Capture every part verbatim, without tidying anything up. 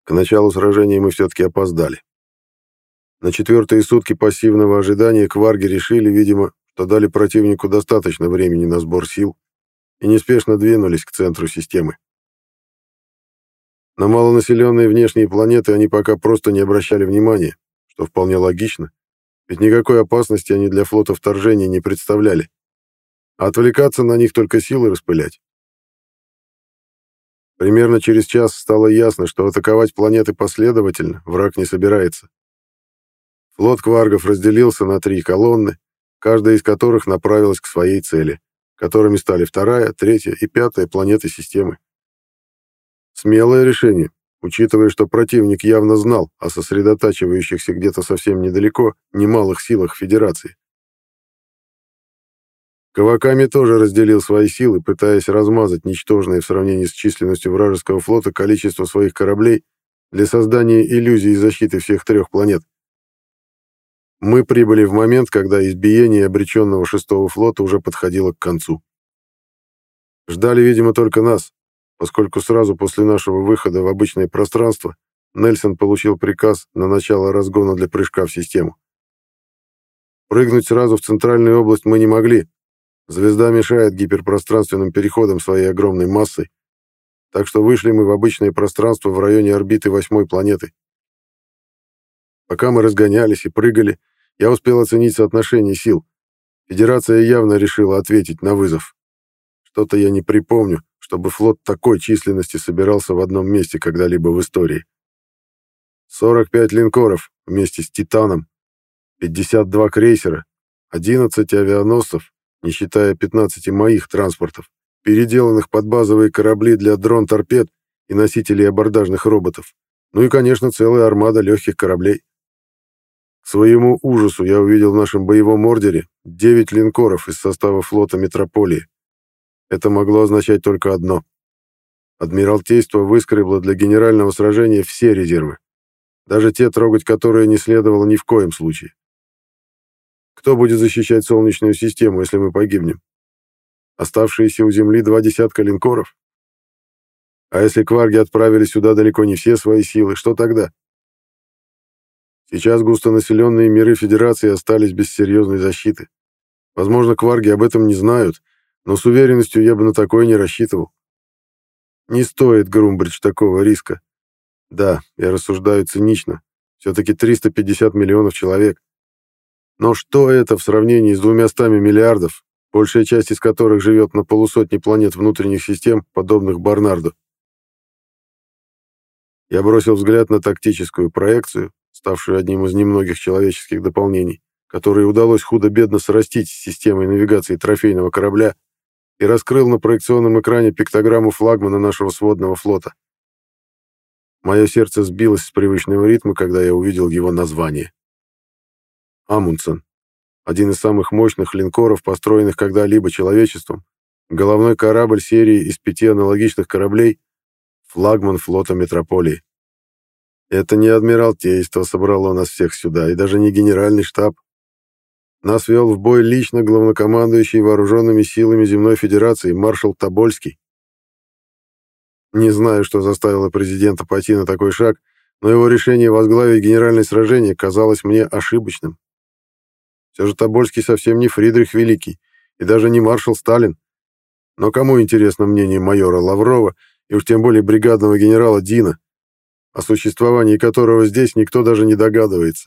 К началу сражения мы все-таки опоздали. На четвертые сутки пассивного ожидания кварги решили, видимо, что дали противнику достаточно времени на сбор сил и неспешно двинулись к центру системы. На малонаселенные внешние планеты они пока просто не обращали внимания, что вполне логично, ведь никакой опасности они для флота вторжения не представляли. А отвлекаться на них только силы распылять. Примерно через час стало ясно, что атаковать планеты последовательно враг не собирается. Флот кваргов разделился на три колонны, каждая из которых направилась к своей цели, которыми стали вторая, третья и пятая планеты системы. Смелое решение, учитывая, что противник явно знал о сосредотачивающихся где-то совсем недалеко немалых силах Федерации. Каваками тоже разделил свои силы, пытаясь размазать ничтожное в сравнении с численностью вражеского флота количество своих кораблей для создания иллюзии защиты всех трех планет. Мы прибыли в момент, когда избиение обреченного шестого флота уже подходило к концу. Ждали, видимо, только нас, поскольку сразу после нашего выхода в обычное пространство Нельсон получил приказ на начало разгона для прыжка в систему. Прыгнуть сразу в центральную область мы не могли. Звезда мешает гиперпространственным переходам своей огромной массой, так что вышли мы в обычное пространство в районе орбиты восьмой планеты. Пока мы разгонялись и прыгали, я успел оценить соотношение сил. Федерация явно решила ответить на вызов. Что-то я не припомню, чтобы флот такой численности собирался в одном месте когда-либо в истории. сорок пять линкоров вместе с «Титаном», пятьдесят два крейсера, одиннадцать авианосцев, не считая пятнадцати моих транспортов, переделанных под базовые корабли для дрон-торпед и носителей абордажных роботов, ну и, конечно, целая армада легких кораблей. К своему ужасу я увидел в нашем боевом ордере девять линкоров из состава флота Метрополии. Это могло означать только одно. Адмиралтейство выскребло для генерального сражения все резервы, даже те, трогать которые не следовало ни в коем случае. Кто будет защищать Солнечную систему, если мы погибнем? Оставшиеся у Земли два десятка линкоров? А если кварги отправили сюда далеко не все свои силы, что тогда? Сейчас густонаселенные миры Федерации остались без серьезной защиты. Возможно, кварги об этом не знают, но с уверенностью я бы на такое не рассчитывал. Не стоит, Грумбридж, такого риска. Да, я рассуждаю цинично. Все-таки триста пятьдесят миллионов человек. Но что это в сравнении с двумястами миллиардов, большая часть из которых живет на полусотне планет внутренних систем, подобных Барнарду? Я бросил взгляд на тактическую проекцию, ставшую одним из немногих человеческих дополнений, которые удалось худо-бедно срастить с системой навигации трофейного корабля, и раскрыл на проекционном экране пиктограмму флагмана нашего сводного флота. Мое сердце сбилось с привычного ритма, когда я увидел его название. Амундсен, один из самых мощных линкоров, построенных когда-либо человечеством, головной корабль серии из пяти аналогичных кораблей, флагман флота Метрополии. Это не Адмиралтейство собрало нас всех сюда, и даже не Генеральный штаб. Нас вел в бой лично главнокомандующий вооруженными силами Земной Федерации маршал Тобольский. Не знаю, что заставило президента пойти на такой шаг, но его решение возглавить генеральное сражение казалось мне ошибочным. Все же Тобольский совсем не Фридрих Великий и даже не маршал Сталин. Но кому интересно мнение майора Лаврова и уж тем более бригадного генерала Дина, о существовании которого здесь никто даже не догадывается?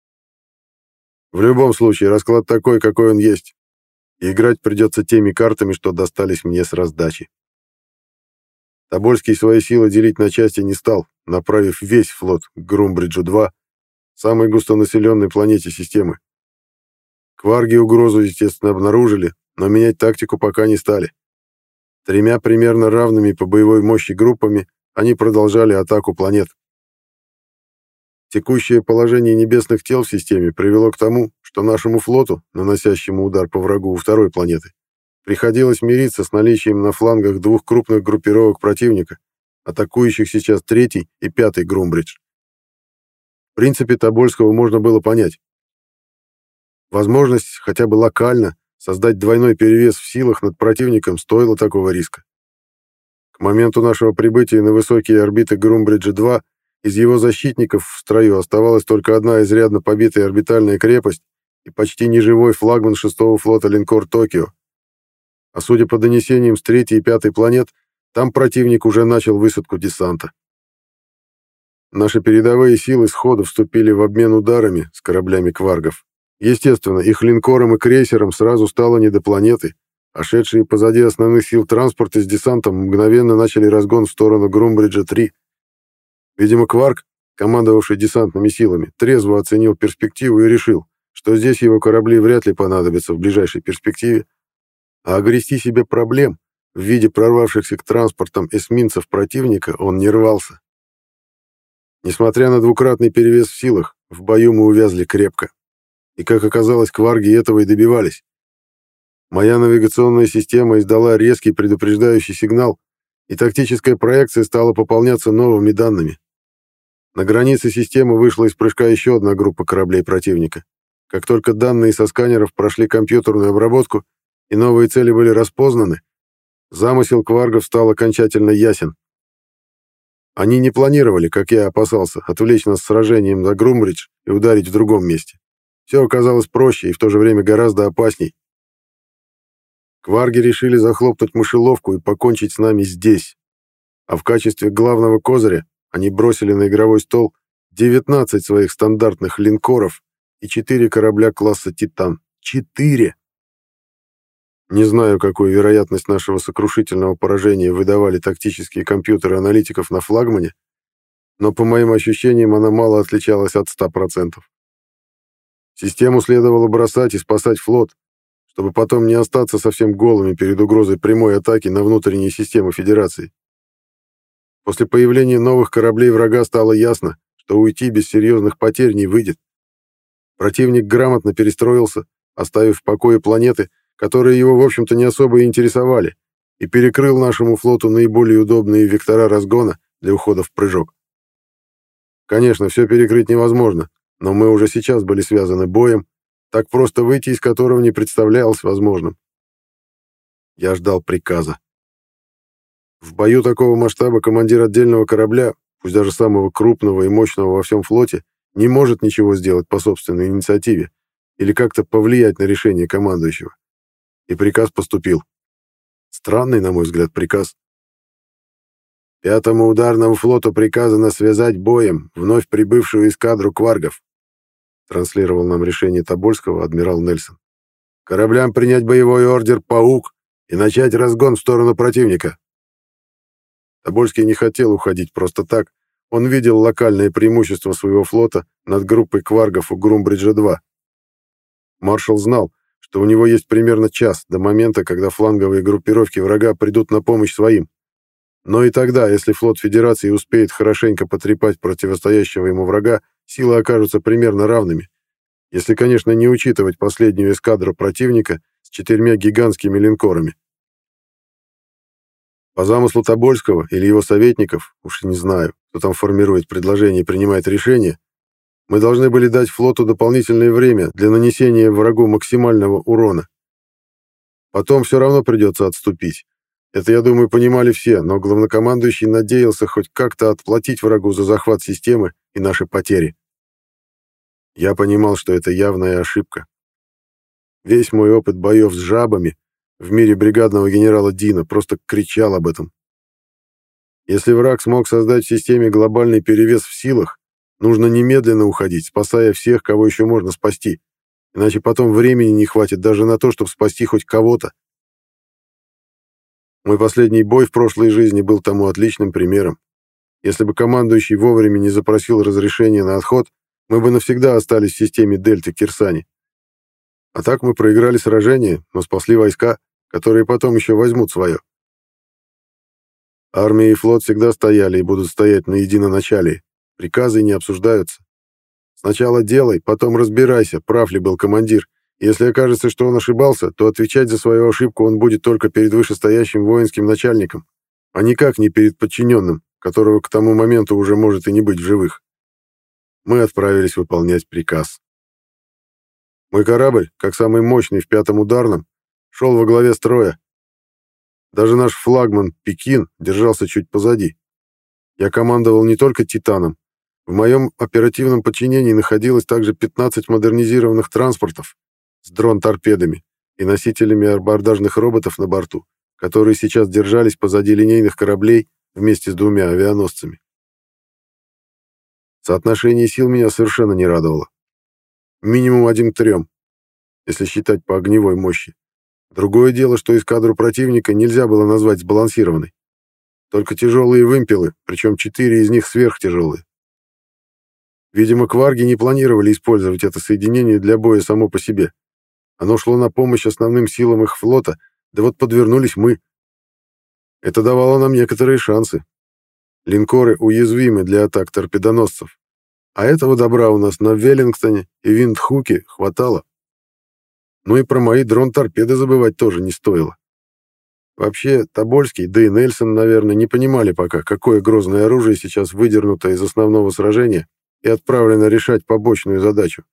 В любом случае, расклад такой, какой он есть. И играть придется теми картами, что достались мне с раздачи. Тобольский свои силы делить на части не стал, направив весь флот к Грумбриджу-два, самой густонаселенной планете системы. Кварги угрозу, естественно, обнаружили, но менять тактику пока не стали. Тремя примерно равными по боевой мощи группами они продолжали атаку планет. Текущее положение небесных тел в системе привело к тому, что нашему флоту, наносящему удар по врагу у второй планеты, приходилось мириться с наличием на флангах двух крупных группировок противника, атакующих сейчас третий и пятый Грумбридж. В принципе, Тобольского можно было понять. Возможность хотя бы локально создать двойной перевес в силах над противником стоила такого риска. К моменту нашего прибытия на высокие орбиты Грумбриджа-два Из его защитников в строю оставалась только одна изрядно побитая орбитальная крепость и почти неживой флагман шестого флота линкор «Токио». А судя по донесениям с третьей и пятой планет, там противник уже начал высадку десанта. Наши передовые силы сходу вступили в обмен ударами с кораблями кваргов. Естественно, их линкорам и крейсерам сразу стало не до планеты, а шедшие позади основных сил транспорта с десантом мгновенно начали разгон в сторону Грумбриджа-три. Видимо, Кварк, командовавший десантными силами, трезво оценил перспективу и решил, что здесь его корабли вряд ли понадобятся в ближайшей перспективе, а огрести себе проблем в виде прорвавшихся к транспортам эсминцев противника он не рвался. Несмотря на двукратный перевес в силах, в бою мы увязли крепко. И, как оказалось, кварги этого и добивались. Моя навигационная система издала резкий предупреждающий сигнал, и тактическая проекция стала пополняться новыми данными. На границе системы вышла из прыжка еще одна группа кораблей противника. Как только данные со сканеров прошли компьютерную обработку и новые цели были распознаны, замысел кваргов стал окончательно ясен. Они не планировали, как я опасался, отвлечь нас сражением на Грумбридж и ударить в другом месте. Все оказалось проще и в то же время гораздо опасней. Кварги решили захлопнуть мышеловку и покончить с нами здесь. А в качестве главного козыря они бросили на игровой стол девятнадцать своих стандартных линкоров и четыре корабля класса «Титан». Четыре! Не знаю, какую вероятность нашего сокрушительного поражения выдавали тактические компьютеры аналитиков на флагмане, но по моим ощущениям она мало отличалась от ста процентов. Систему следовало бросать и спасать флот, чтобы потом не остаться совсем голыми перед угрозой прямой атаки на внутренние системы Федерации. После появления новых кораблей врага стало ясно, что уйти без серьезных потерь не выйдет. Противник грамотно перестроился, оставив в покое планеты, которые его, в общем-то, не особо и интересовали, и перекрыл нашему флоту наиболее удобные вектора разгона для ухода в прыжок. Конечно, все перекрыть невозможно, но мы уже сейчас были связаны боем, так просто выйти из которого не представлялось возможным. Я ждал приказа. В бою такого масштаба командир отдельного корабля, пусть даже самого крупного и мощного во всем флоте, не может ничего сделать по собственной инициативе или как-то повлиять на решение командующего. И приказ поступил. Странный, на мой взгляд, приказ. Пятому ударному флоту приказано связать боем вновь прибывшую эскадру кваргов, транслировал нам решение Тобольского адмирал Нельсон. Кораблям принять боевой ордер «Паук» и начать разгон в сторону противника. Тобольский не хотел уходить просто так. Он видел локальное преимущество своего флота над группой кваргов у Грумбриджа-два. Маршал знал, что у него есть примерно час до момента, когда фланговые группировки врага придут на помощь своим. Но и тогда, если флот Федерации успеет хорошенько потрепать противостоящего ему врага, силы окажутся примерно равными. Если, конечно, не учитывать последнюю эскадру противника с четырьмя гигантскими линкорами. По замыслу Тобольского или его советников, уж не знаю, кто там формирует предложение и принимает решения, мы должны были дать флоту дополнительное время для нанесения врагу максимального урона. Потом все равно придется отступить. Это, я думаю, понимали все, но главнокомандующий надеялся хоть как-то отплатить врагу за захват системы и наши потери. Я понимал, что это явная ошибка. Весь мой опыт боев с жабами в мире бригадного генерала Дина просто кричал об этом. Если враг смог создать в системе глобальный перевес в силах, нужно немедленно уходить, спасая всех, кого еще можно спасти, иначе потом времени не хватит даже на то, чтобы спасти хоть кого-то. Мой последний бой в прошлой жизни был тому отличным примером. Если бы командующий вовремя не запросил разрешения на отход, мы бы навсегда остались в системе Дельты Кирсани. А так мы проиграли сражение, но спасли войска, которые потом еще возьмут свое. Армия и флот всегда стояли и будут стоять на единоначалии. Приказы не обсуждаются. Сначала делай, потом разбирайся, прав ли был командир. Если окажется, что он ошибался, то отвечать за свою ошибку он будет только перед вышестоящим воинским начальником, а никак не перед подчиненным, которого к тому моменту уже может и не быть в живых. Мы отправились выполнять приказ. Мой корабль, как самый мощный в пятом ударном, шел во главе строя. Даже наш флагман «Пекин» держался чуть позади. Я командовал не только «Титаном», В моем оперативном подчинении находилось также пятнадцать модернизированных транспортов с дрон-торпедами и носителями абордажных роботов на борту, которые сейчас держались позади линейных кораблей вместе с двумя авианосцами. Соотношение сил меня совершенно не радовало. Минимум один к трем, если считать по огневой мощи. Другое дело, что эскадру противника нельзя было назвать сбалансированной. Только тяжелые вымпелы, причем четыре из них сверхтяжелые. Видимо, кварги не планировали использовать это соединение для боя само по себе. Оно шло на помощь основным силам их флота, да вот подвернулись мы. Это давало нам некоторые шансы. Линкоры уязвимы для атак торпедоносцев, а этого добра у нас на Веллингтоне и Виндхуке хватало. Ну и про мои дрон-торпеды забывать тоже не стоило. Вообще, Тобольский, да и Нельсон, наверное, не понимали пока, какое грозное оружие сейчас выдернуто из основного сражения и отправлено решать побочную задачу.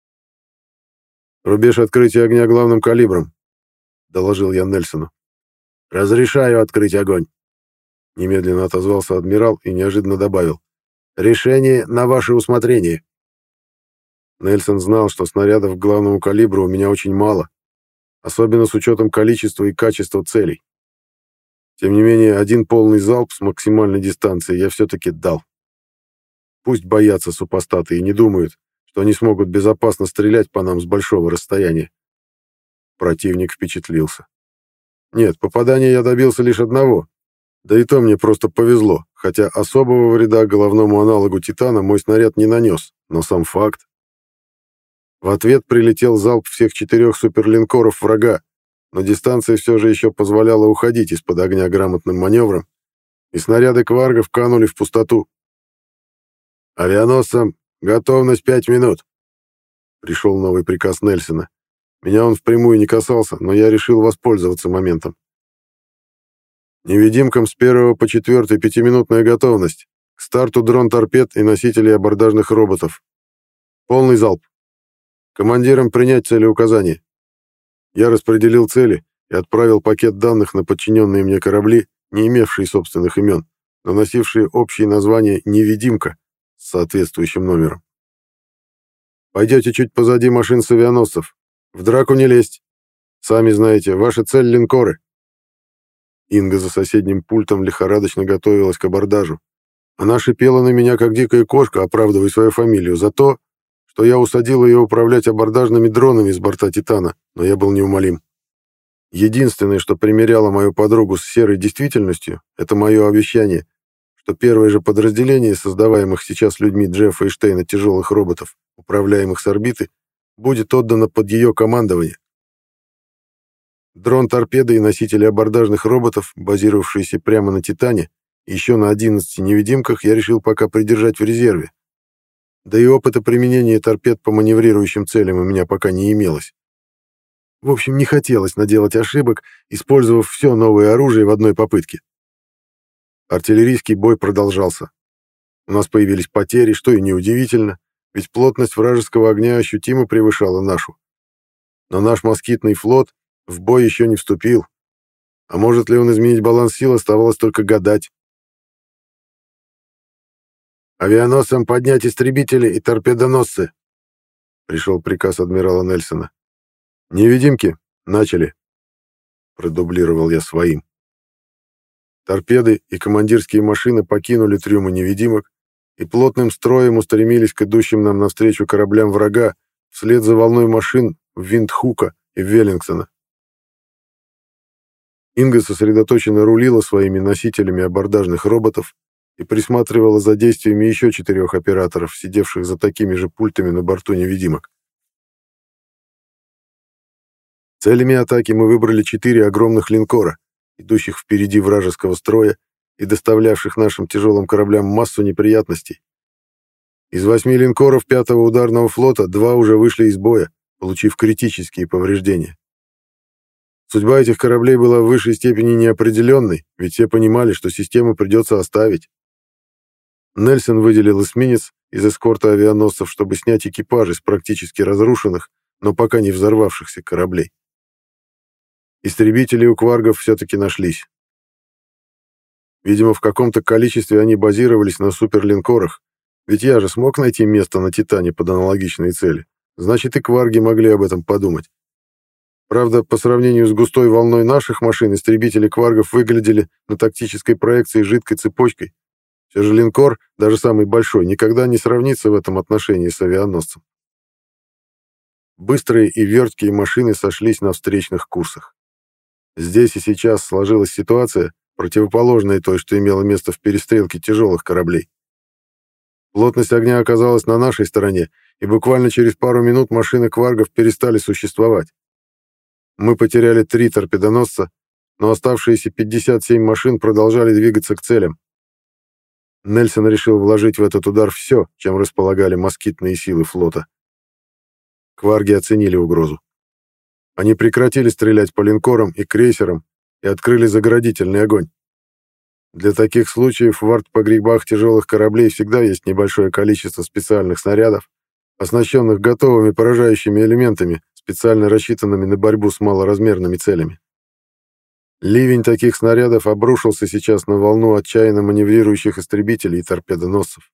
«Рубеж открытия огня главным калибром», — доложил я Нельсону. «Разрешаю открыть огонь», — немедленно отозвался адмирал и неожиданно добавил. «Решение на ваше усмотрение». Нельсон знал, что снарядов к главному калибру у меня очень мало, особенно с учетом количества и качества целей. Тем не менее, один полный залп с максимальной дистанции я все-таки дал. Пусть боятся супостаты и не думают, что они смогут безопасно стрелять по нам с большого расстояния. Противник впечатлился. Нет, попадания я добился лишь одного, да и то мне просто повезло, хотя особого вреда головному аналогу «Титана» мой снаряд не нанес, но сам факт. В ответ прилетел залп всех четырех суперлинкоров врага, но дистанция все же еще позволяла уходить из-под огня грамотным маневром, и снаряды кваргов канули в пустоту. «Авианосцам готовность пять минут», — пришел новый приказ Нельсона. Меня он впрямую не касался, но я решил воспользоваться моментом. «Невидимкам с первого по четвертый пятиминутная готовность. К старту дрон-торпед и носителей абордажных роботов. Полный залп. Командирам принять целеуказания». Я распределил цели и отправил пакет данных на подчиненные мне корабли, не имевшие собственных имен, но носившие общее название «Невидимка» с соответствующим номером. «Пойдете чуть позади машин с авианосцев. В драку не лезть. Сами знаете, ваша цель — линкоры». Инга за соседним пультом лихорадочно готовилась к абордажу. Она шипела на меня, как дикая кошка, оправдывая свою фамилию, за то, что я усадил ее управлять абордажными дронами с борта «Титана», но я был неумолим. Единственное, что примеряло мою подругу с серой действительностью, это мое обещание, что первое же подразделение, создаваемых сейчас людьми Джеффа и Штейна тяжелых роботов, управляемых с орбиты, будет отдано под ее командование. Дрон-торпеды и носители абордажных роботов, базировавшиеся прямо на «Титане», и еще на одиннадцати невидимках я решил пока придержать в резерве. Да и опыта применения торпед по маневрирующим целям у меня пока не имелось. В общем, не хотелось наделать ошибок, использовав все новое оружие в одной попытке. Артиллерийский бой продолжался. У нас появились потери, что и неудивительно, ведь плотность вражеского огня ощутимо превышала нашу. Но наш москитный флот в бой еще не вступил. А может ли он изменить баланс сил, оставалось только гадать. «Авианосцам поднять истребители и торпедоносцы!» — пришел приказ адмирала Нельсона. «Невидимки, начали!» — продублировал я своим. Торпеды и командирские машины покинули трюмы невидимок и плотным строем устремились к идущим нам навстречу кораблям врага вслед за волной машин в Виндхука и Веллингтона. Инга сосредоточенно рулила своими носителями абордажных роботов и присматривала за действиями еще четырех операторов, сидевших за такими же пультами на борту невидимок. Целями атаки мы выбрали четыре огромных линкора, идущих впереди вражеского строя и доставлявших нашим тяжелым кораблям массу неприятностей. Из восьми линкоров пятого ударного флота два уже вышли из боя, получив критические повреждения. Судьба этих кораблей была в высшей степени неопределенной, ведь все понимали, что систему придется оставить. Нельсон выделил эсминец из эскорта авианосцев, чтобы снять экипажи с практически разрушенных, но пока не взорвавшихся кораблей. Истребители у кваргов все-таки нашлись. Видимо, в каком-то количестве они базировались на суперлинкорах, Ведь я же смог найти место на Титане под аналогичные цели. Значит, и кварги могли об этом подумать. Правда, по сравнению с густой волной наших машин, истребители кваргов выглядели на тактической проекции жидкой цепочкой. Все же линкор, даже самый большой, никогда не сравнится в этом отношении с авианосцем. Быстрые и верткие машины сошлись на встречных курсах. Здесь и сейчас сложилась ситуация, противоположная той, что имела место в перестрелке тяжелых кораблей. Плотность огня оказалась на нашей стороне, и буквально через пару минут машины кваргов перестали существовать. Мы потеряли три торпедоносца, но оставшиеся пятьдесят семь машин продолжали двигаться к целям. Нельсон решил вложить в этот удар все, чем располагали москитные силы флота. Кварги оценили угрозу. Они прекратили стрелять по линкорам и крейсерам и открыли заградительный огонь. Для таких случаев в артпогребах тяжелых кораблей всегда есть небольшое количество специальных снарядов, оснащенных готовыми поражающими элементами, специально рассчитанными на борьбу с малоразмерными целями. Ливень таких снарядов обрушился сейчас на волну отчаянно маневрирующих истребителей и торпедоносцев.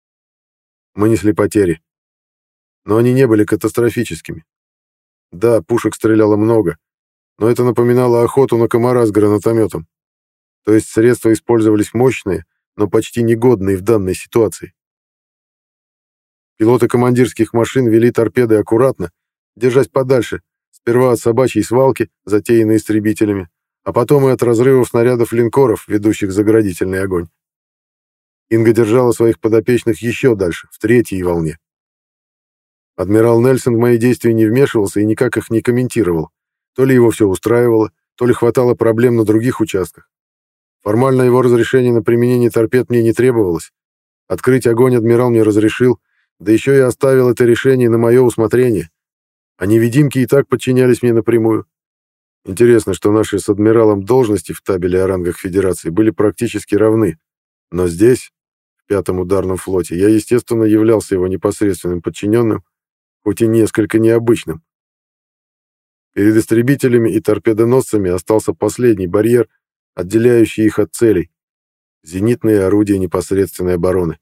Мы несли потери. Но они не были катастрофическими. Да, пушек стреляло много, но это напоминало охоту на комара с гранатометом. То есть средства использовались мощные, но почти негодные в данной ситуации. Пилоты командирских машин вели торпеды аккуратно, держась подальше, сперва от собачьей свалки, затеянной истребителями, а потом и от разрывов снарядов линкоров, ведущих заградительный огонь. Инга держала своих подопечных еще дальше, в третьей волне. Адмирал Нельсон в мои действия не вмешивался и никак их не комментировал. То ли его все устраивало, то ли хватало проблем на других участках. Формально его разрешение на применение торпед мне не требовалось. Открыть огонь адмирал мне разрешил, да еще и оставил это решение на мое усмотрение. А невидимки и так подчинялись мне напрямую. Интересно, что наши с адмиралом должности в табеле о рангах Федерации были практически равны. Но здесь, в пятом ударном флоте, я, естественно, являлся его непосредственным подчиненным, хоть и несколько необычным. Перед истребителями и торпедоносцами остался последний барьер, отделяющий их от целей — зенитные орудия непосредственной обороны.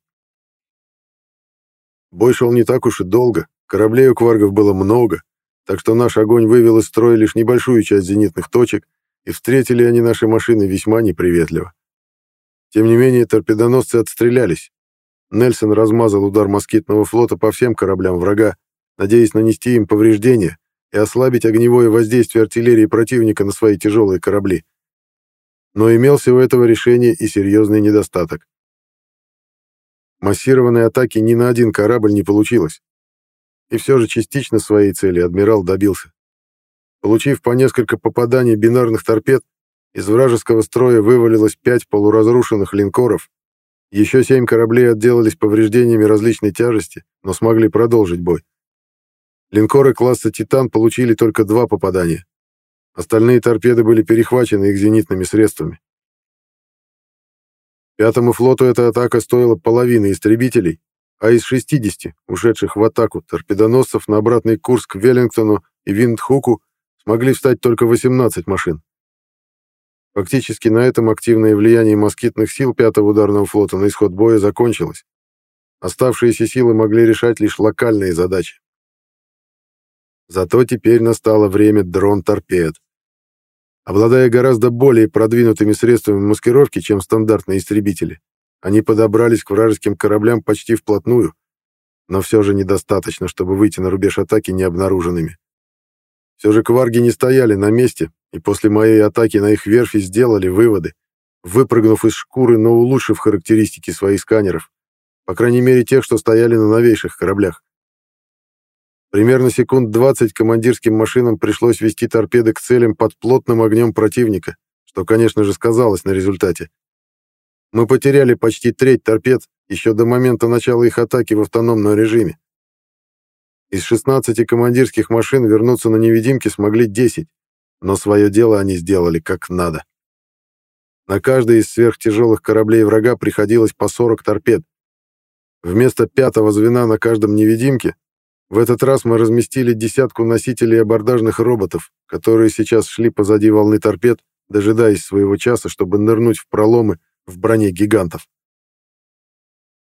Бой шел не так уж и долго, кораблей у кваргов было много, так что наш огонь вывел из строя лишь небольшую часть зенитных точек, и встретили они наши машины весьма неприветливо. Тем не менее, торпедоносцы отстрелялись. Нельсон размазал удар москитного флота по всем кораблям врага, надеясь нанести им повреждения и ослабить огневое воздействие артиллерии противника на свои тяжелые корабли. Но имелся у этого решения и серьезный недостаток. Массированной атаки ни на один корабль не получилось. И все же частично своей цели адмирал добился. Получив по несколько попаданий бинарных торпед, из вражеского строя вывалилось пять полуразрушенных линкоров, еще семь кораблей отделались повреждениями различной тяжести, но смогли продолжить бой. Линкоры класса «Титан» получили только два попадания. Остальные торпеды были перехвачены их зенитными средствами. Пятому флоту эта атака стоила половины истребителей, а из шестидесяти, ушедших в атаку торпедоносцев на обратный курс к Веллингтону и Виндхуку, смогли встать только восемнадцать машин. Фактически на этом активное влияние москитных сил пятого ударного флота на исход боя закончилось. Оставшиеся силы могли решать лишь локальные задачи. Зато теперь настало время дрон-торпед. Обладая гораздо более продвинутыми средствами маскировки, чем стандартные истребители, они подобрались к вражеским кораблям почти вплотную, но все же недостаточно, чтобы выйти на рубеж атаки необнаруженными. Все же кварги не стояли на месте, и после моей атаки на их верфи сделали выводы, выпрыгнув из шкуры, но улучшив характеристики своих сканеров, по крайней мере тех, что стояли на новейших кораблях. Примерно секунд двадцать командирским машинам пришлось вести торпеды к целям под плотным огнем противника, что, конечно же, сказалось на результате. Мы потеряли почти треть торпед еще до момента начала их атаки в автономном режиме. Из шестнадцати командирских машин вернуться на невидимки смогли десять, но свое дело они сделали как надо. На каждый из сверхтяжелых кораблей врага приходилось по сорок торпед. Вместо пятого звена на каждом невидимке в этот раз мы разместили десятку носителей абордажных роботов, которые сейчас шли позади волны торпед, дожидаясь своего часа, чтобы нырнуть в проломы в броне гигантов.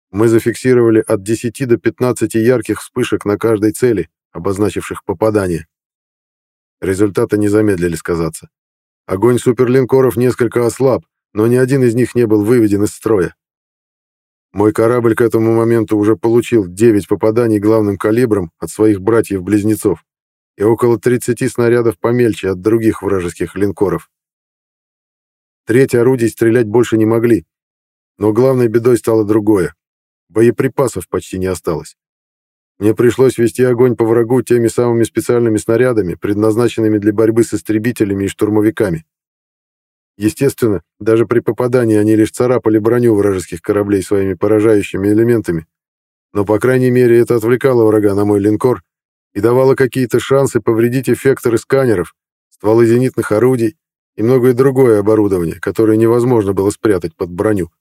Мы зафиксировали от десяти до пятнадцати ярких вспышек на каждой цели, обозначивших попадание. Результаты не замедлили сказаться. Огонь суперлинкоров несколько ослаб, но ни один из них не был выведен из строя. Мой корабль к этому моменту уже получил девять попаданий главным калибром от своих братьев-близнецов и около тридцати снарядов помельче от других вражеских линкоров. Треть орудий стрелять больше не могли, но главной бедой стало другое. Боеприпасов почти не осталось. Мне пришлось вести огонь по врагу теми самыми специальными снарядами, предназначенными для борьбы с истребителями и штурмовиками. Естественно, даже при попадании они лишь царапали броню вражеских кораблей своими поражающими элементами, но, по крайней мере, это отвлекало врага на мой линкор и давало какие-то шансы повредить эффекторы сканеров, стволы зенитных орудий и многое другое оборудование, которое невозможно было спрятать под броню.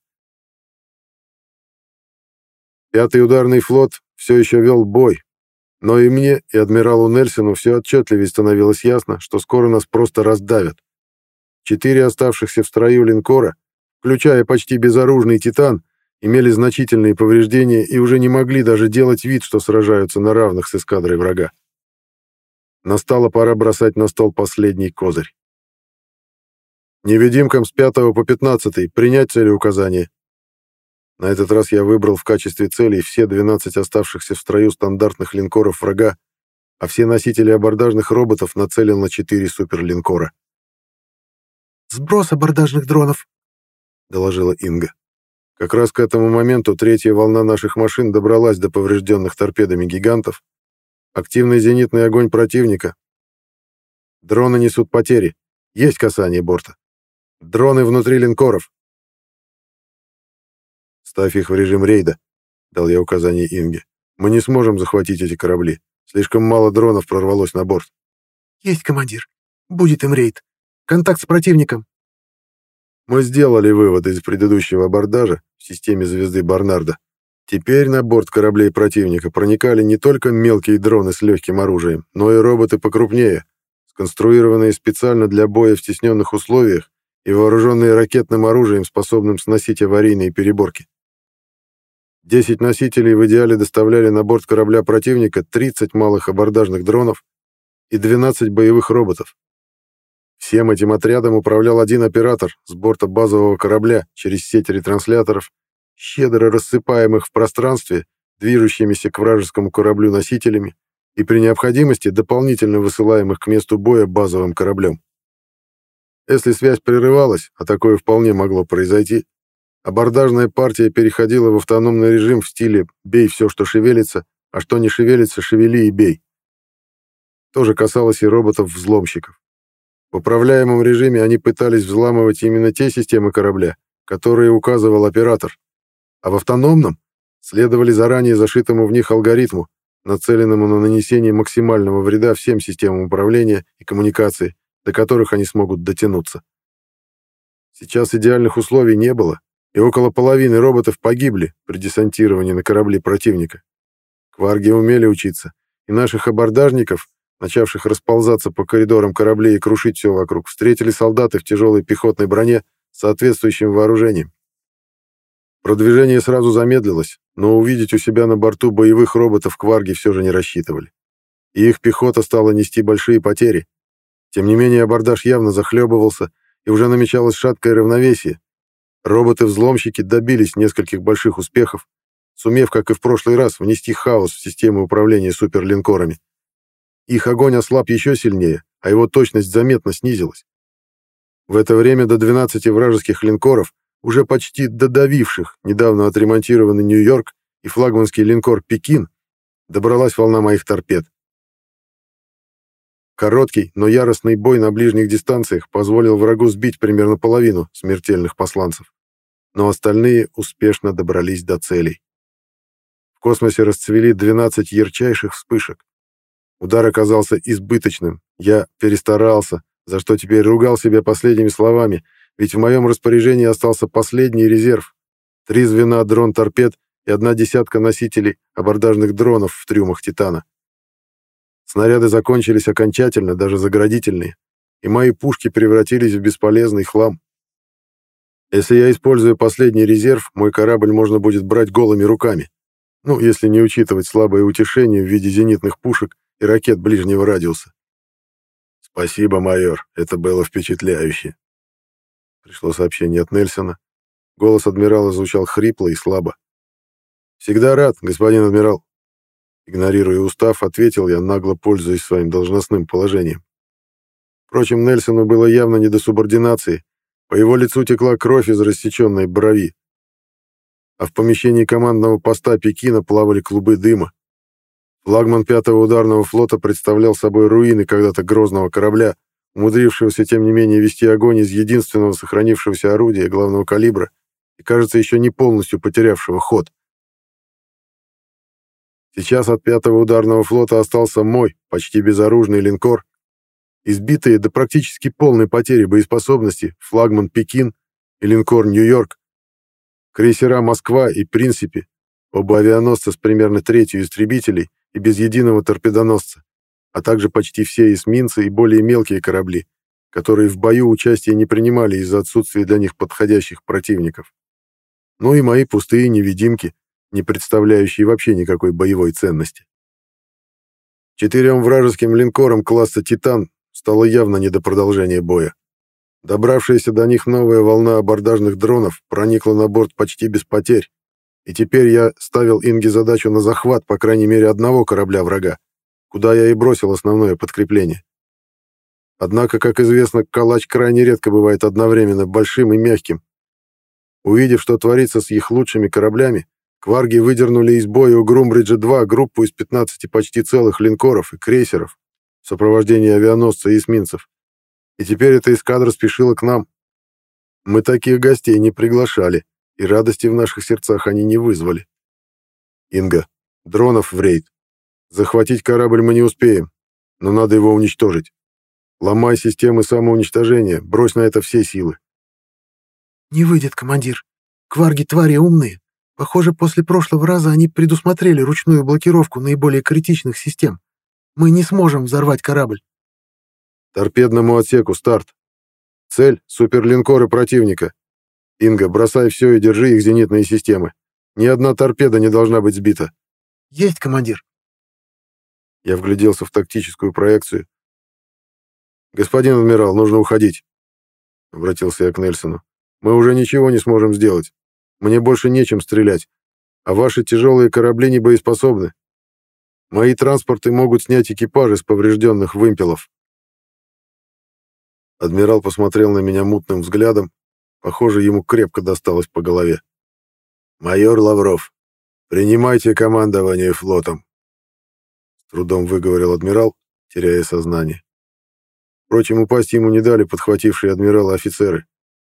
Пятый ударный флот все еще вел бой, но и мне, и адмиралу Нельсону все отчетливее становилось ясно, что скоро нас просто раздавят. Четыре оставшихся в строю линкора, включая почти безоружный «Титан», имели значительные повреждения и уже не могли даже делать вид, что сражаются на равных с эскадрой врага. Настала пора бросать на стол последний козырь. Невидимкам с пятого по пятнадцатый принять целеуказание. На этот раз я выбрал в качестве целей все двенадцать оставшихся в строю стандартных линкоров врага, а все носители абордажных роботов нацелил на четыре суперлинкора. «Сброс абордажных дронов», — доложила Инга. Как раз к этому моменту третья волна наших машин добралась до поврежденных торпедами гигантов. Активный зенитный огонь противника. Дроны несут потери. Есть касание борта. Дроны внутри линкоров. «Ставь их в режим рейда», — дал я указание Инге. «Мы не сможем захватить эти корабли. Слишком мало дронов прорвалось на борт». «Есть, командир. Будет им рейд. Контакт с противником». Мы сделали вывод из предыдущего абордажа в системе звезды Барнарда. Теперь на борт кораблей противника проникали не только мелкие дроны с легким оружием, но и роботы покрупнее, сконструированные специально для боя в стесненных условиях и вооруженные ракетным оружием, способным сносить аварийные переборки. Десять носителей в идеале доставляли на борт корабля противника тридцать малых абордажных дронов и двенадцать боевых роботов. Всем этим отрядом управлял один оператор с борта базового корабля через сеть ретрансляторов, щедро рассыпаемых в пространстве, движущимися к вражескому кораблю носителями и при необходимости дополнительно высылаемых к месту боя базовым кораблем. Если связь прерывалась, а такое вполне могло произойти, абордажная партия переходила в автономный режим в стиле «бей все, что шевелится, а что не шевелится, шевели и бей». То же касалось и роботов-взломщиков. В управляемом режиме они пытались взламывать именно те системы корабля, которые указывал оператор, а в автономном следовали заранее зашитому в них алгоритму, нацеленному на нанесение максимального вреда всем системам управления и коммуникации, до которых они смогут дотянуться. Сейчас идеальных условий не было, и около половины роботов погибли при десантировании на корабли противника. Кварги умели учиться, и наших абордажников, начавших расползаться по коридорам кораблей и крушить все вокруг, встретили солдаты в тяжелой пехотной броне с соответствующим вооружением. Продвижение сразу замедлилось, но увидеть у себя на борту боевых роботов кварги все же не рассчитывали. И их пехота стала нести большие потери. Тем не менее, абордаж явно захлебывался, и уже намечалось шаткое равновесие. Роботы-взломщики добились нескольких больших успехов, сумев, как и в прошлый раз, внести хаос в систему управления суперлинкорами. Их огонь ослаб еще сильнее, а его точность заметно снизилась. В это время до двенадцати вражеских линкоров, уже почти додавивших недавно отремонтированный Нью-Йорк и флагманский линкор «Пекин», добралась волна моих торпед. Короткий, но яростный бой на ближних дистанциях позволил врагу сбить примерно половину смертельных посланцев, но остальные успешно добрались до целей. В космосе расцвели двенадцать ярчайших вспышек. Удар оказался избыточным, я перестарался, за что теперь ругал себя последними словами, ведь в моем распоряжении остался последний резерв — три звена дрон-торпед и одна десятка носителей абордажных дронов в трюмах «Титана». Снаряды закончились окончательно, даже заградительные, и мои пушки превратились в бесполезный хлам. Если я использую последний резерв, мой корабль можно будет брать голыми руками. Ну, если не учитывать слабое утешение в виде зенитных пушек и ракет ближнего радиуса. Спасибо, майор, это было впечатляюще. Пришло сообщение от Нельсона. Голос адмирала звучал хрипло и слабо. Всегда рад, господин адмирал. Игнорируя устав, ответил я, нагло пользуясь своим должностным положением. Впрочем, Нельсону было явно не до субординации. По его лицу текла кровь из рассеченной брови. А в помещении командного поста Пекина плавали клубы дыма. Флагман пятого ударного флота представлял собой руины когда-то грозного корабля, умудрившегося, тем не менее, вести огонь из единственного сохранившегося орудия главного калибра и, кажется, еще не полностью потерявшего ход. Сейчас от пятого ударного флота остался мой, почти безоружный линкор, избитые до практически полной потери боеспособности флагман «Пекин» и линкор «Нью-Йорк», крейсера «Москва» и «Принципе», оба авианосца с примерно третью истребителей и без единого торпедоносца, а также почти все эсминцы и более мелкие корабли, которые в бою участия не принимали из-за отсутствия для них подходящих противников. Ну и мои пустые невидимки, не представляющие вообще никакой боевой ценности. Четырем вражеским линкорам класса «Титан» стало явно не до продолжения боя. Добравшаяся до них новая волна абордажных дронов проникла на борт почти без потерь, и теперь я ставил Инге задачу на захват, по крайней мере, одного корабля врага, куда я и бросил основное подкрепление. Однако, как известно, калач крайне редко бывает одновременно большим и мягким. Увидев, что творится с их лучшими кораблями, кварги выдернули из боя у Грумбриджа-два группу из пятнадцати почти целых линкоров и крейсеров в сопровождении авианосца и эсминцев. И теперь эта эскадра спешила к нам. Мы таких гостей не приглашали, и радости в наших сердцах они не вызвали. Инга, дронов в рейд. Захватить корабль мы не успеем, но надо его уничтожить. Ломай системы самоуничтожения, брось на это все силы. Не выйдет, командир. Кварги твари умные. Похоже, после прошлого раза они предусмотрели ручную блокировку наиболее критичных систем. Мы не сможем взорвать корабль. Торпедному отсеку старт. Цель — суперлинкоры противника. Инга, бросай все и держи их зенитные системы. Ни одна торпеда не должна быть сбита. Есть, командир. Я вгляделся в тактическую проекцию. «Господин адмирал, нужно уходить», — обратился я к Нельсону. «Мы уже ничего не сможем сделать. Мне больше нечем стрелять, а ваши тяжелые корабли не боеспособны. Мои транспорты могут снять экипажи с поврежденных вымпелов». Адмирал посмотрел на меня мутным взглядом. Похоже, ему крепко досталось по голове. «Майор Лавров, принимайте командование флотом», — с трудом выговорил адмирал, теряя сознание. Впрочем, упасть ему не дали подхватившие адмирала офицеры.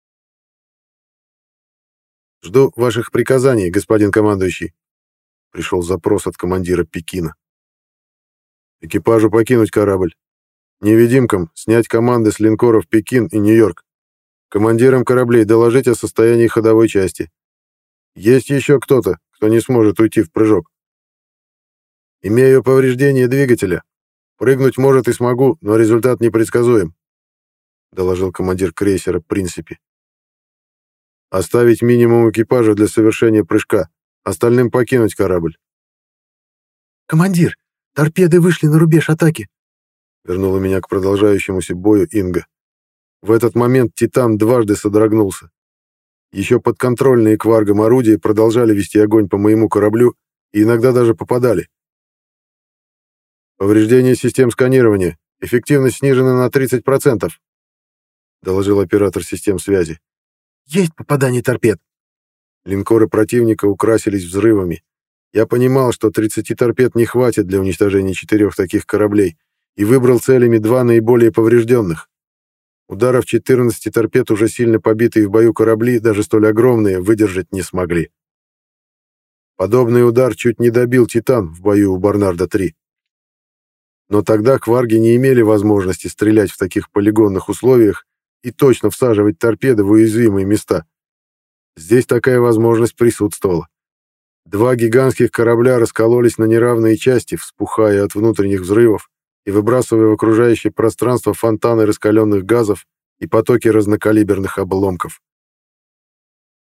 «Жду ваших приказаний, господин командующий», — пришел запрос от командира Пекина. «Экипажу покинуть корабль. Невидимкам снять команды с линкоров Пекин и Нью-Йорк. Командирам кораблей доложить о состоянии ходовой части. Есть еще кто-то, кто не сможет уйти в прыжок. Имею повреждение двигателя. Прыгнуть, может, и смогу, но результат непредсказуем», — доложил командир крейсера «Принципе». «Оставить минимум экипажа для совершения прыжка. Остальным покинуть корабль». «Командир, торпеды вышли на рубеж атаки», — вернула меня к продолжающемуся бою Инга. В этот момент «Титан» дважды содрогнулся. Еще подконтрольные кваргам орудия продолжали вести огонь по моему кораблю и иногда даже попадали. «Повреждение систем сканирования. Эффективность снижена на тридцать процентов», — доложил оператор систем связи. «Есть попадание торпед». Линкоры противника украсились взрывами. Я понимал, что тридцати торпед не хватит для уничтожения четырех таких кораблей, и выбрал целями два наиболее поврежденных. Ударов четырнадцати торпед уже сильно побитые в бою корабли, даже столь огромные, выдержать не смогли. Подобный удар чуть не добил «Титан» в бою у Барнарда-три. Но тогда кварги не имели возможности стрелять в таких полигонных условиях и точно всаживать торпеды в уязвимые места. Здесь такая возможность присутствовала. Два гигантских корабля раскололись на неравные части, вспухая от внутренних взрывов и выбрасывая в окружающее пространство фонтаны раскаленных газов и потоки разнокалиберных обломков.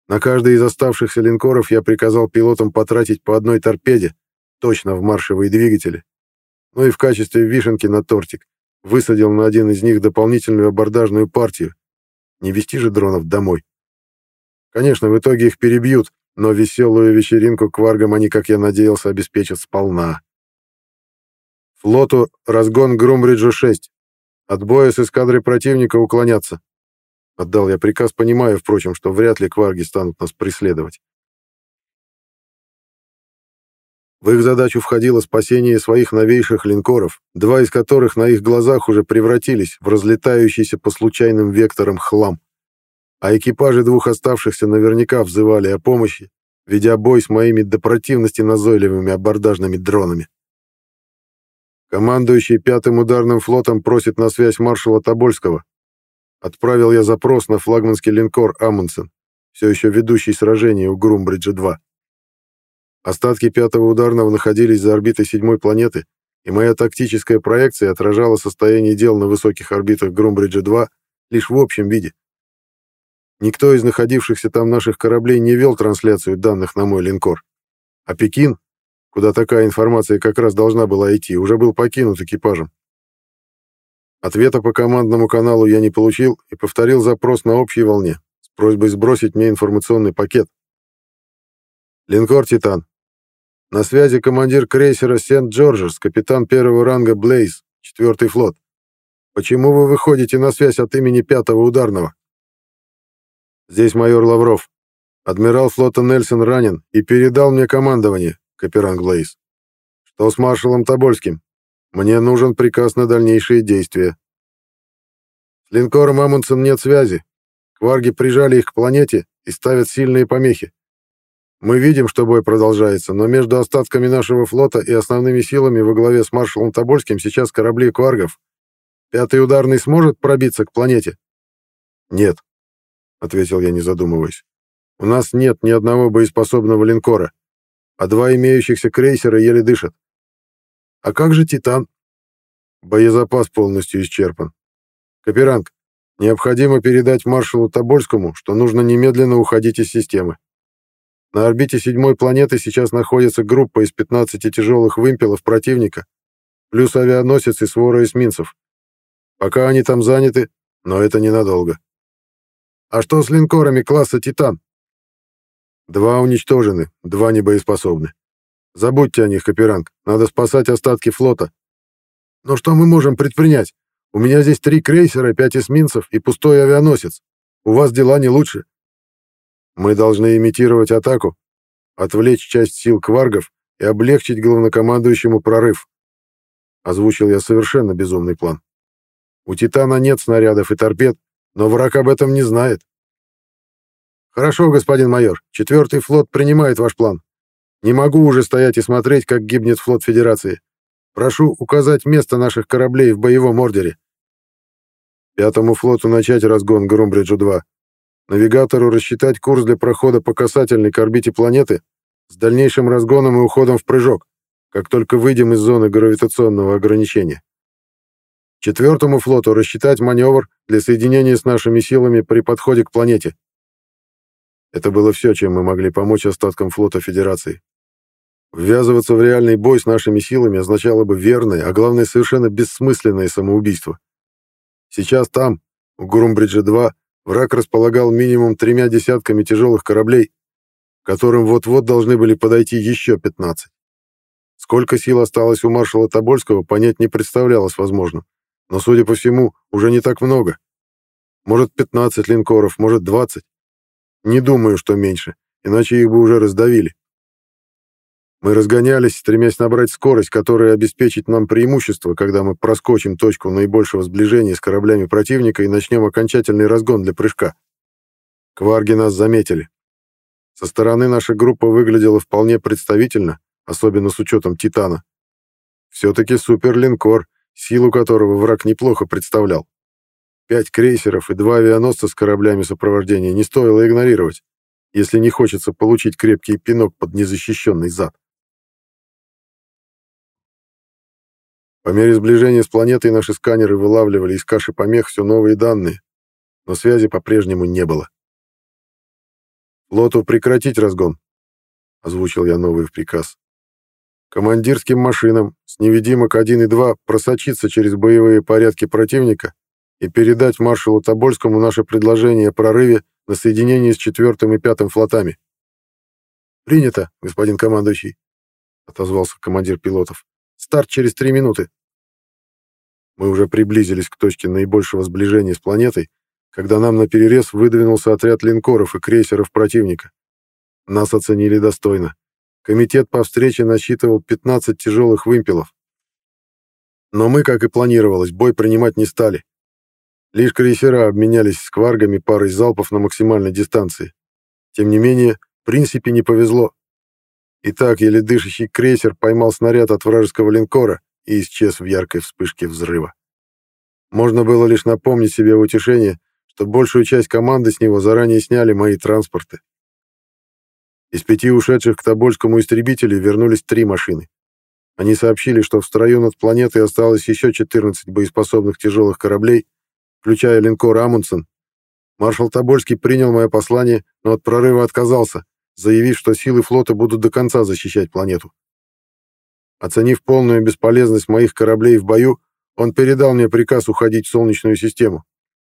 На каждый из оставшихся линкоров я приказал пилотам потратить по одной торпеде, точно в маршевые двигатели. Ну и в качестве вишенки на тортик высадил на один из них дополнительную абордажную партию. Не везти же дронов домой. Конечно, в итоге их перебьют, но веселую вечеринку кваргам они, как я надеялся, обеспечат сполна. Флоту разгон к Грумбриджу шесть. От боя с эскадрой противника уклоняться. Отдал я приказ, понимая, впрочем, что вряд ли кварги станут нас преследовать. В их задачу входило спасение своих новейших линкоров, два из которых на их глазах уже превратились в разлетающийся по случайным векторам хлам. А экипажи двух оставшихся наверняка взывали о помощи, ведя бой с моими до противности назойливыми абордажными дронами. Командующий пятым ударным флотом просит на связь маршала Тобольского. Отправил я запрос на флагманский линкор «Амундсен», все еще ведущий сражение у Грумбриджа два. Остатки пятого ударного находились за орбитой седьмой планеты, и моя тактическая проекция отражала состояние дел на высоких орбитах Грумбриджа два лишь в общем виде. Никто из находившихся там наших кораблей не вел трансляцию данных на мой линкор. А Пекин, куда такая информация как раз должна была идти, уже был покинут экипажем. Ответа по командному каналу я не получил и повторил запрос на общей волне с просьбой сбросить мне информационный пакет. Линкор «Титан». На связи командир крейсера «Сент-Джорджес», капитан первого ранга Блейз, четвертый флот. Почему вы выходите на связь от имени пятого ударного? Здесь майор Лавров. Адмирал флота Нельсон ранен и передал мне командование, капитан Блейз. Что с маршалом Тобольским? Мне нужен приказ на дальнейшие действия. С линкором «Амундсен» нет связи. Кварги прижали их к планете и ставят сильные помехи. Мы видим, что бой продолжается, но между остатками нашего флота и основными силами во главе с маршалом Тобольским сейчас корабли кваргов. Пятый ударный сможет пробиться к планете? Нет, ответил я, не задумываясь. У нас нет ни одного боеспособного линкора, а два имеющихся крейсера еле дышат. А как же «Титан»? Боезапас полностью исчерпан. Каперанг, необходимо передать маршалу Тобольскому, что нужно немедленно уходить из системы. На орбите седьмой планеты сейчас находится группа из пятнадцати тяжелых вымпелов противника, плюс авианосец и свора эсминцев. Пока они там заняты, но это ненадолго. А что с линкорами класса «Титан»? Два уничтожены, два небоеспособны. Забудьте о них, Каперанг. Надо спасать остатки флота. Но что мы можем предпринять? У меня здесь три крейсера, пять эсминцев и пустой авианосец. У вас дела не лучше. Мы должны имитировать атаку, отвлечь часть сил кваргов и облегчить главнокомандующему прорыв. Озвучил я совершенно безумный план. У «Титана» нет снарядов и торпед, но враг об этом не знает. Хорошо, господин майор. Четвертый флот принимает ваш план. Не могу уже стоять и смотреть, как гибнет флот Федерации. Прошу указать место наших кораблей в боевом ордере. Пятому флоту начать разгон к Грумбриджу два. Навигатору рассчитать курс для прохода по касательной к орбите планеты с дальнейшим разгоном и уходом в прыжок, как только выйдем из зоны гравитационного ограничения. Четвертому флоту рассчитать маневр для соединения с нашими силами при подходе к планете. Это было все, чем мы могли помочь остаткам флота Федерации. Ввязываться в реальный бой с нашими силами означало бы верное, а главное, совершенно бессмысленное самоубийство. Сейчас там, у Грумбриджа два, враг располагал минимум тремя десятками тяжелых кораблей, к которым вот-вот должны были подойти еще пятнадцать. Сколько сил осталось у маршала Тобольского, понять не представлялось возможным. Но, судя по всему, уже не так много. Может, пятнадцать линкоров, может, двадцать. Не думаю, что меньше, иначе их бы уже раздавили. Мы разгонялись, стремясь набрать скорость, которая обеспечит нам преимущество, когда мы проскочим точку наибольшего сближения с кораблями противника и начнем окончательный разгон для прыжка. Кварги нас заметили. Со стороны наша группа выглядела вполне представительно, особенно с учетом «Титана». Все-таки суперлинкор, силу которого враг неплохо представлял. Пять крейсеров и два авианосца с кораблями сопровождения не стоило игнорировать, если не хочется получить крепкий пинок под незащищенный зад. По мере сближения с планетой наши сканеры вылавливали из каши помех все новые данные, но связи по-прежнему не было. «Флоту прекратить разгон», — озвучил я новый приказ. «Командирским машинам с невидимок один и два просочиться через боевые порядки противника и передать маршалу Тобольскому наше предложение о прорыве на соединение с четвертым и пятым флотами». «Принято, господин командующий», — отозвался командир пилотов. «Старт через три минуты». Мы уже приблизились к точке наибольшего сближения с планетой, когда нам наперерез выдвинулся отряд линкоров и крейсеров противника. Нас оценили достойно. Комитет по встрече насчитывал пятнадцать тяжелых вымпелов. Но мы, как и планировалось, бой принимать не стали. Лишь крейсера обменялись с кваргами парой залпов на максимальной дистанции. Тем не менее, в принципе не повезло. Итак, еле дышащий крейсер поймал снаряд от вражеского линкора и исчез в яркой вспышке взрыва. Можно было лишь напомнить себе в утешение, что большую часть команды с него заранее сняли мои транспорты. Из пяти ушедших к Тобольскому истребителей вернулись три машины. Они сообщили, что в строю над планетой осталось еще четырнадцать боеспособных тяжелых кораблей, включая линкор «Амундсен». Маршал Тобольский принял мое послание, но от прорыва отказался, заявив, что силы флота будут до конца защищать планету. Оценив полную бесполезность моих кораблей в бою, он передал мне приказ уходить в Солнечную систему.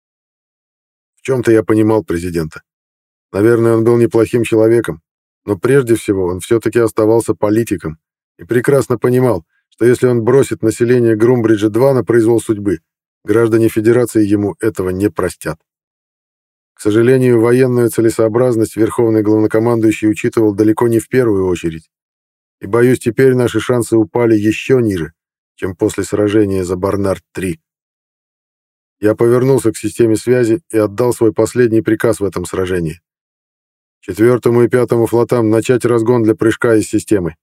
В чем-то я понимал президента. Наверное, он был неплохим человеком, но прежде всего он все-таки оставался политиком и прекрасно понимал, что если он бросит население Грумбриджа-два на произвол судьбы, граждане Федерации ему этого не простят. К сожалению, военную целесообразность верховный главнокомандующий учитывал далеко не в первую очередь. И, боюсь, теперь наши шансы упали еще ниже, чем после сражения за Барнард-три. Я повернулся к системе связи и отдал свой последний приказ в этом сражении. Четвертому и пятому флотам начать разгон для прыжка из системы.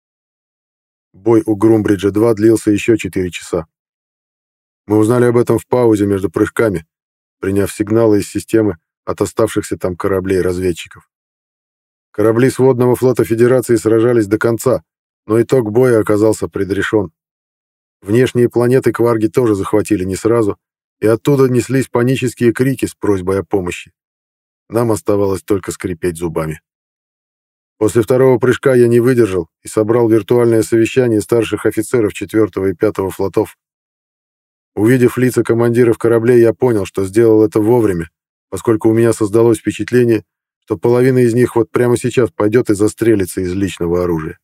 Бой у Грумбриджа-два длился еще четыре часа. Мы узнали об этом в паузе между прыжками, приняв сигналы из системы от оставшихся там кораблей-разведчиков. Корабли сводного флота Федерации сражались до конца, но итог боя оказался предрешен. Внешние планеты кварги тоже захватили не сразу, и оттуда неслись панические крики с просьбой о помощи. Нам оставалось только скрипеть зубами. После второго прыжка я не выдержал и собрал виртуальное совещание старших офицеров четвертого и пятого флотов. Увидев лица командиров кораблей, я понял, что сделал это вовремя, поскольку у меня создалось впечатление, что половина из них вот прямо сейчас пойдет и застрелится из личного оружия.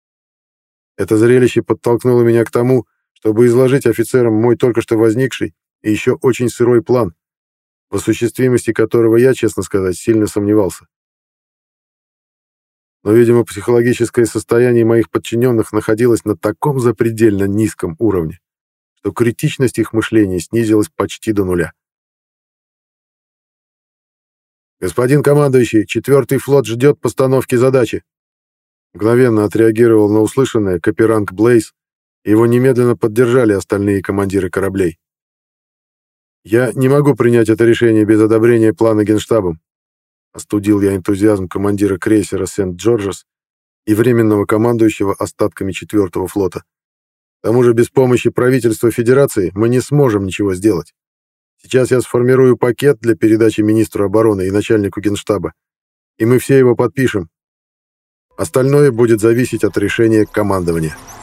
Это зрелище подтолкнуло меня к тому, чтобы изложить офицерам мой только что возникший и еще очень сырой план, в осуществимости которого я, честно сказать, сильно сомневался. Но, видимо, психологическое состояние моих подчиненных находилось на таком запредельно низком уровне, что критичность их мышления снизилась почти до нуля. «Господин командующий, четвертый флот ждет постановки задачи», мгновенно отреагировал на услышанное Каперанг Блейз, и его немедленно поддержали остальные командиры кораблей. «Я не могу принять это решение без одобрения плана Генштабом», остудил я энтузиазм командира крейсера Сент-Джорджес и временного командующего остатками четвертого флота. К тому же без помощи правительства Федерации мы не сможем ничего сделать. Сейчас я сформирую пакет для передачи министру обороны и начальнику Генштаба, и мы все его подпишем. Остальное будет зависеть от решения командования.